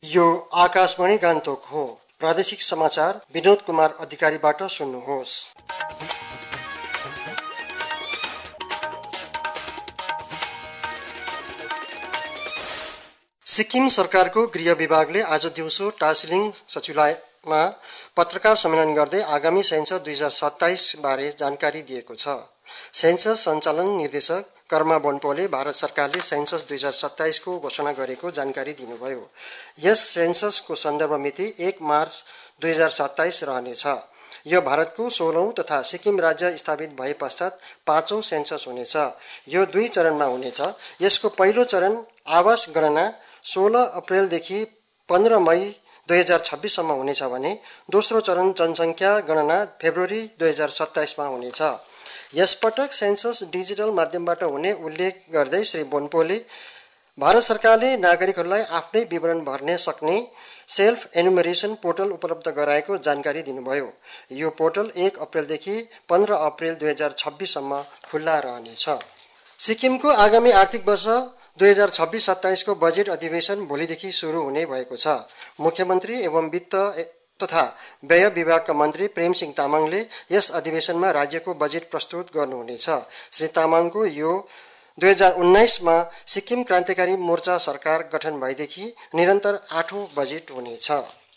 यो आकाशवाणी गान्तोक हो। प्रादेशिक समाचार विनोद कुमार अधिकारीबाट सुन्नुहोस्। सिक्किम सरकारको गृह विभागले आज दिउँसो टासिलिङ सचिवालयमा पत्रकार सम्मेलन गर्दै आगामी सेन्सस 2027 बारे जानकारी दिएको छ। सेन्सस सञ्चालन निर्देशक कर्मा बोन्पोले भारत सरकारले सेन्सस 2027 को घोषणा गरेको जानकारी दिनुभयो। यस सेन्ससको सन्दर्भ मिति 1 मार्च 2027 रहनेछ। यो भारतको 16औं तथा सिक्किम राज्य स्थापित भए पश्चात 5औं सेन्सस हुनेछ। यो 2 चरणमा हुनेछ। यसको पहिलो चरण आवास गणना 16 अप्रिलदेखि 15 मई 2026 सम्म हुनेछ भने दोस्रो चरण जनसङ्ख्या गणना फेब्रुअरी 2027 मा हुनेछ। यसपटक सेन्सस डिजिटल माध्यमबाट हुने उल्लेख गर्दै श्री बोन्पोले भारत सरकारले नागरिकहरूलाई आफ्नै विवरण भर्न सक्ने सेल्फ एनुमरेसन पोर्टल उपलब्ध गराएको जानकारी दिनुभयो। यो पोर्टल 1 अप्रिलदेखि 15 अप्रिल 2026 सम्म खुल्ला रहनेछ। सिक्किमको आगामी आर्थिक वर्ष 2026-27 को बजेट अधिवेशन भोलिदेखि सुरु हुने भएको छ। मुख्यमन्त्री एवं वित्त तथा व्यय विभागका मन्त्री प्रेमसिंह तामाङले यस अधिवेशनमा राज्यको बजेट प्रस्तुत गर्नुहुनेछ। श्री तामाङको यो 2019 मा सिक्किम क्रान्तिकारी मोर्चा सरकार गठन भएदेखि निरन्तर 8औं बजेट हुनेछ।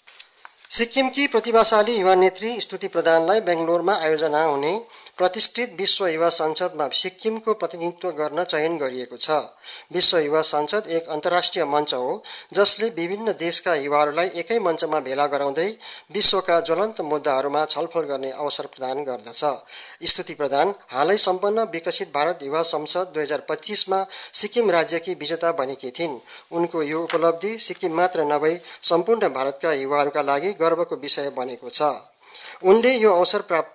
सिक्किमकी प्रतिभाशाली युवा नेत्री स्तुति प्रधानलाई बेंगलोरमा आयोजना हुने प्रतिष्ठित विश्व युवा संसदमा सिक्किमको प्रतिनिधित्व गर्न चयन गरिएको छ। विश्व युवा संसद एक अन्तर्राष्ट्रिय मञ्च हो जसले विभिन्न देशका युवाहरूलाई एकै मञ्चमा भेला गराउँदै विश्वका ज्वलन्त मुद्दाहरूमा छलफल गर्ने अवसर प्रदान गर्दछ। स्तुति प्रधान हालै सम्पन्न विकसित भारत युवा संसद 2025 मा सिक्किम राज्यकी विजेता बनेकी थिइन्। उनको यो उपलब्धि सिक्किम मात्र नभई सम्पूर्ण भारतका युवाहरूका लागि गर्वको विषय बनेको छ। उनले यो अवसर प्राप्त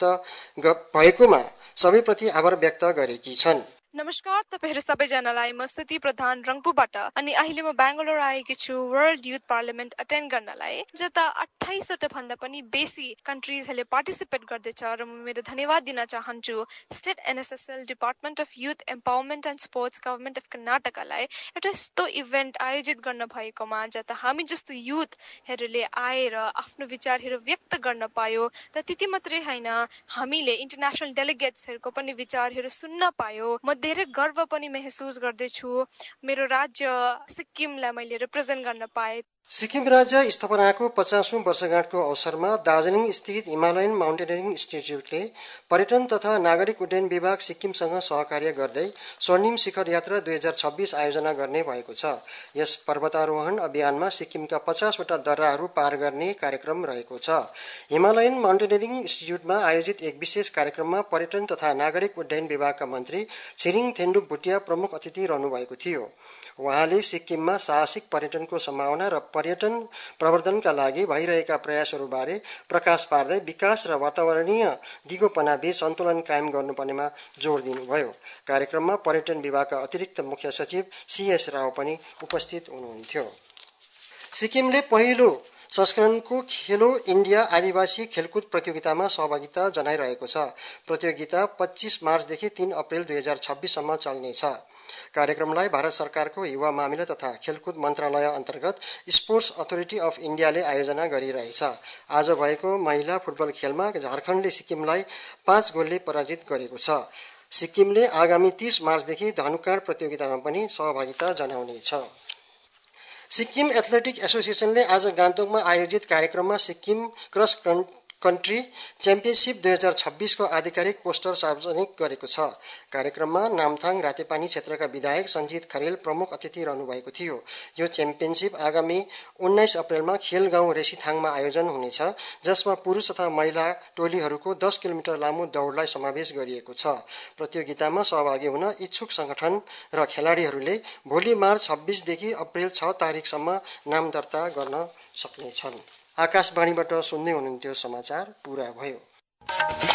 भएकोमा सबैप्रति आभार व्यक्त गरेकी छन्। नमस्कार, तपाईहरु सबैजनालाई म स्तुति प्रधान रङ्पुबाट अनि अहिले म बेंगलोर आएकी छु वर्ल्ड युथ पार्लियामेन्ट अटेन्ड गर्नलाई, जता 28 वटा भन्दा पनि बेसी कन्ट्रीजहरूले पार्टिसिपेट गर्दैछ र म मेरो धन्यवाद दिन चाहन्छु state NSSL department of youth empowerment and sports government of कर्नाटकलाई एउटा यस्तो इभेन्ट आयोजित गर्न भएकोमा जता हामी जस्तो युथहरूले आएर आफ्नो विचारहरू व्यक्त गर्न पायो र त्यति मात्रै हैन हामीले इन्टरनेशनल डेलिगेट्सहरूको पनि विचारहरू सुन्न पायो। म धेरै गर्व पनि महसुस गर्दैछु मेरो राज्य सिक्किमलाई मैले रिप्रेजेन्ट गर्न पाए। सिक्किम राज्य स्थापनाको 50औं वर्षगाँठको अवसरमा दार्जिलिङ स्थित हिमालयन माउन्टेनियरिङ इन्स्टिच्युटले पर्यटन तथा नागरिक उड्डयन विभाग सिक्किमसँग सहकार्य गर्दै स्वर्णिम शिखर यात्रा 2026 आयोजना गर्ने भएको छ। यस पर्वतारोहण अभियानमा सिक्किमका 50 वटा दर्राहरू पार गर्ने कार्यक्रम रहेको छ। हिमालयन माउन्टेनियरिङ इन्स्टिच्युटमा आयोजित एक विशेष कार्यक्रममा पर्यटन तथा नागरिक उड्डयन विभागका मन्त्री छिरिङ थेन्डुप भुटिया प्रमुख अतिथि रहनु भएको थियो। उहाँले सिक्किममा साहसिक पर्यटनको सम्भावना र पर्यटन प्रवर्धनका लागि भइरहेका प्रयासहरूबारे प्रकाश पार्दै विकास र वातावरणीय दिगोपनाबीच सन्तुलन कायम गर्नुपर्नेमा जोड दिनुभयो। कार्यक्रममा पर्यटन विभागका अतिरिक्त मुख्य सचिव सीएस राव पनि उपस्थित हुनुहुन्थ्यो। सिक्किमले पहिलो संस्करणको खेलो इन्डिया आदिवासी खेलकुद प्रतियोगितामा सहभागिता जनाइरहेको छ। प्रतियोगिता 25 मार्चदेखि 3 अप्रिल 2026 सम्म चल्नेछ। कार्यक्रमलाई भारत सरकारको युवा मामिला तथा खेलकुद मन्त्रालय अन्तर्गत स्पोर्ट्स अथोरिटी अफ इन्डियाले आयोजना गरिरहेछ। आज भएको महिला फुटबल खेलमा झारखण्डले सिक्किमलाई 5 गोलले पराजित गरेको छ। सिक्किमले आगामी 30 मार्चदेखि धनुकाँड प्रतियोगितामा पनि सहभागिता जनाउनेछ। सिक्किम एथलेटिक एसोसिएसनले आज गान्तोकमा आयोजित कार्यक्रममा सिक्किम क्रस कन्ट्री च्याम्पियनशिप 2026 को आधिकारिक पोस्टर सार्वजनिक गरेको छ। कार्यक्रममा नामथाङ रातेपानी क्षेत्रका विधायक सञ्जित खरेल प्रमुख अतिथि रहनु भएको थियो। यो च्याम्पियनशिप आगामी 19 अप्रिलमा खेलगाउँ रेसीथाङमा आयोजन हुनेछ, जसमा पुरुष तथा महिला टोलीहरूको 10 किलोमिटर लामो दौडलाई समावेश गरिएको छ। प्रतियोगितामा सहभागी हुन इच्छुक संगठन र खेलाडीहरूले भोलि मार्च 26 देखि अप्रिल 6 तारिखसम्म नाम दर्ता गर्न सक्नेछन्। आकाशवाणीबाट सुन्दै हुनुहुन्थ्यो समाचार पूरा भयो।